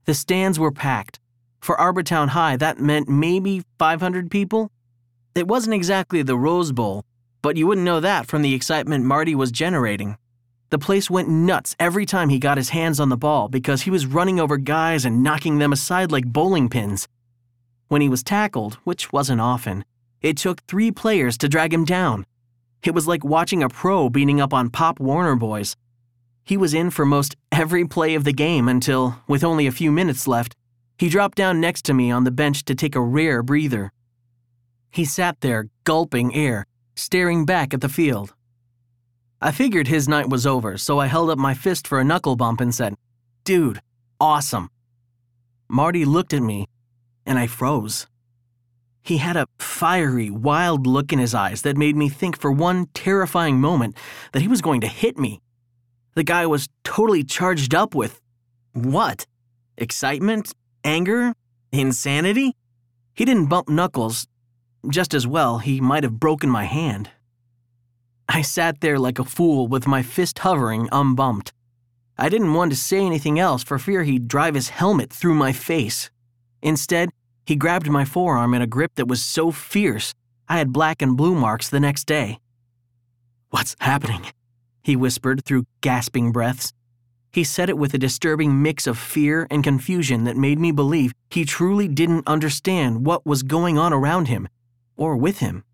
The stands were packed. For Arbortown High, that meant maybe 500 people. It wasn't exactly the Rose Bowl, but you wouldn't know that from the excitement Marty was generating. The place went nuts every time he got his hands on the ball because he was running over guys and knocking them aside like bowling pins. When he was tackled, which wasn't often, it took 3 players to drag him down. It was like watching a pro beating up on Pop Warner boys. He was in for most every play of the game until, with only a few minutes left, he dropped down next to me on the bench to take a rare breather. He sat there, gulping air, staring back at the field. I figured his night was over, so I held up my fist for a knuckle bump and said, "Dude, awesome." Marty looked at me, and I froze. He had a fiery, wild look in his eyes that made me think for one terrifying moment that he was going to hit me. The guy was totally charged up with what? Excitement? Anger? Insanity? He didn't bump knuckles. Just as well, he might have broken my hand. I sat there like a fool with my fist hovering unbumped. I didn't want to say anything else for fear he'd drive his helmet through my face. Instead, he grabbed my forearm in a grip that was so fierce, I had black and blue marks the next day. "What's happening?" he whispered through gasping breaths. He said it with a disturbing mix of fear and confusion that made me believe he truly didn't understand what was going on around him, or with him.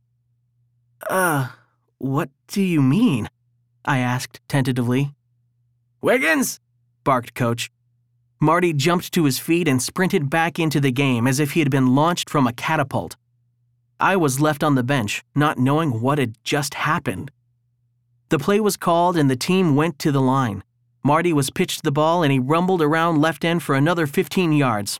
What do you mean?" I asked tentatively. "Wiggins!" barked Coach. Marty jumped to his feet and sprinted back into the game as if he had been launched from a catapult. I was left on the bench, not knowing what had just happened. The play was called and the team went to the line. Marty was pitched the ball and he rumbled around left end for another 15 yards.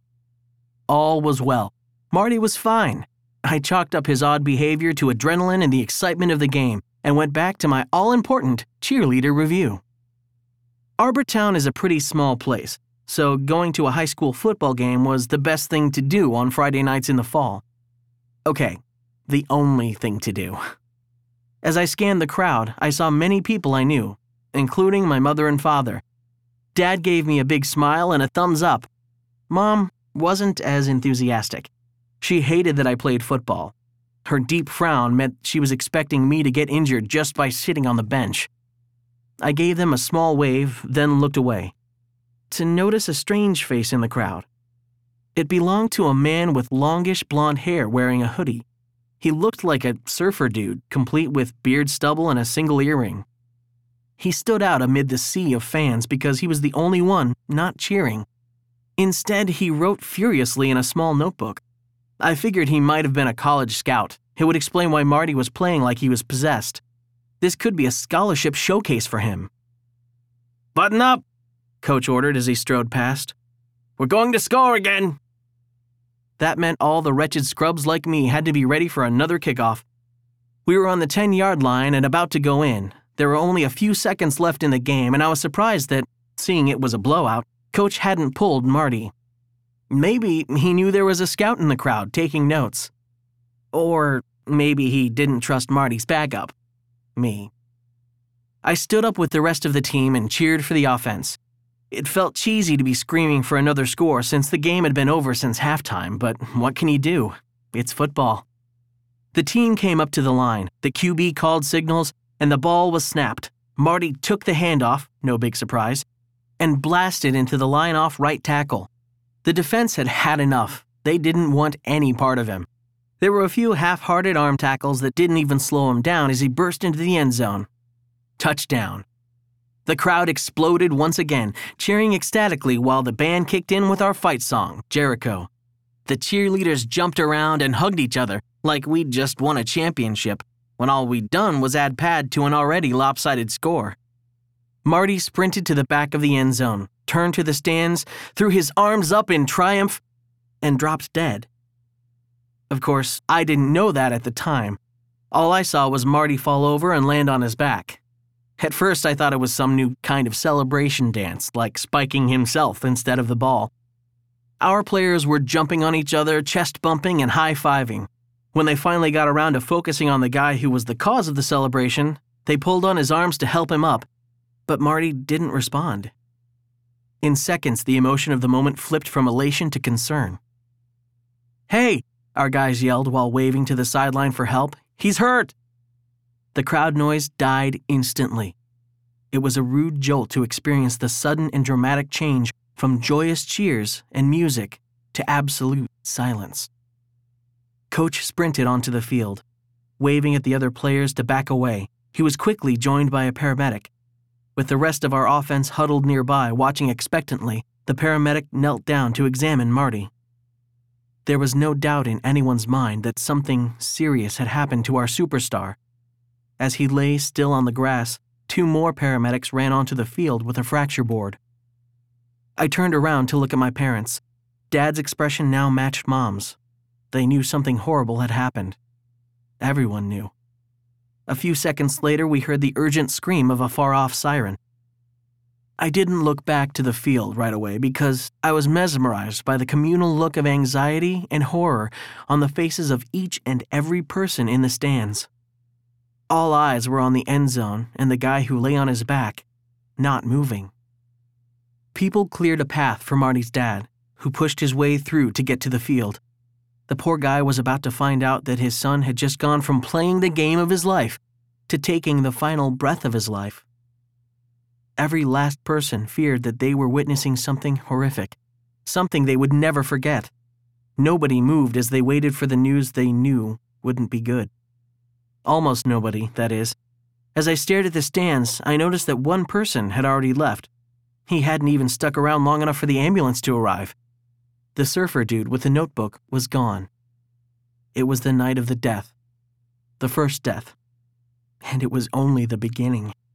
All was well. Marty was fine. I chalked up his odd behavior to adrenaline and the excitement of the game and went back to my all-important cheerleader review. Arbortown is a pretty small place, so going to a high school football game was the best thing to do on Friday nights in the fall. Okay, the only thing to do. As I scanned the crowd, I saw many people I knew, including my mother and father. Dad gave me a big smile and a thumbs up. Mom wasn't as enthusiastic. She hated that I played football. Her deep frown meant she was expecting me to get injured just by sitting on the bench. I gave them a small wave, then looked away, to notice a strange face in the crowd. It belonged to a man with longish blonde hair wearing a hoodie. He looked like a surfer dude, complete with beard stubble and a single earring. He stood out amid the sea of fans because he was the only one not cheering. Instead, he wrote furiously in a small notebook. I figured he might have been a college scout. It would explain why Marty was playing like he was possessed. This could be a scholarship showcase for him. "Button up," Coach ordered as he strode past. "We're going to score again." That meant all the wretched scrubs like me had to be ready for another kickoff. We were on the 10-yard line and about to go in. There were only a few seconds left in the game, and I was surprised that, seeing it was a blowout, Coach hadn't pulled Marty. Maybe he knew there was a scout in the crowd taking notes. Or maybe he didn't trust Marty's backup. Me. I stood up with the rest of the team and cheered for the offense. It felt cheesy to be screaming for another score since the game had been over since halftime, but what can you do? It's football. The team came up to the line, the QB called signals, and the ball was snapped. Marty took the handoff, no big surprise, and blasted into the line-off right tackle. The defense had had enough. They didn't want any part of him. There were a few half-hearted arm tackles that didn't even slow him down as he burst into the end zone. Touchdown. The crowd exploded once again, cheering ecstatically while the band kicked in with our fight song, Jericho. The cheerleaders jumped around and hugged each other like we'd just won a championship, when all we'd done was add pad to an already lopsided score. Marty sprinted to the back of the end zone, turned to the stands, threw his arms up in triumph, and dropped dead. Of course, I didn't know that at the time. All I saw was Marty fall over and land on his back. At first, I thought it was some new kind of celebration dance, like spiking himself instead of the ball. Our players were jumping on each other, chest-bumping and high-fiving. When they finally got around to focusing on the guy who was the cause of the celebration, they pulled on his arms to help him up, but Marty didn't respond. In seconds, the emotion of the moment flipped from elation to concern. "Hey!" our guys yelled while waving to the sideline for help. "He's hurt!" The crowd noise died instantly. It was a rude jolt to experience the sudden and dramatic change from joyous cheers and music to absolute silence. Coach sprinted onto the field. Waving at the other players to back away, he was quickly joined by a paramedic. With the rest of our offense huddled nearby, watching expectantly, the paramedic knelt down to examine Marty. There was no doubt in anyone's mind that something serious had happened to our superstar. As he lay still on the grass, 2 more paramedics ran onto the field with a fracture board. I turned around to look at my parents. Dad's expression now matched Mom's. They knew something horrible had happened. Everyone knew. A few seconds later, we heard the urgent scream of a far-off siren. I didn't look back to the field right away because I was mesmerized by the communal look of anxiety and horror on the faces of each and every person in the stands. All eyes were on the end zone and the guy who lay on his back, not moving. People cleared a path for Marty's dad, who pushed his way through to get to the field. The poor guy was about to find out that his son had just gone from playing the game of his life to taking the final breath of his life. Every last person feared that they were witnessing something horrific, something they would never forget. Nobody moved as they waited for the news they knew wouldn't be good. Almost nobody, that is. As I stared at the stands, I noticed that one person had already left. He hadn't even stuck around long enough for the ambulance to arrive. The surfer dude with the notebook was gone. It was the night of the death. The first death. And it was only the beginning.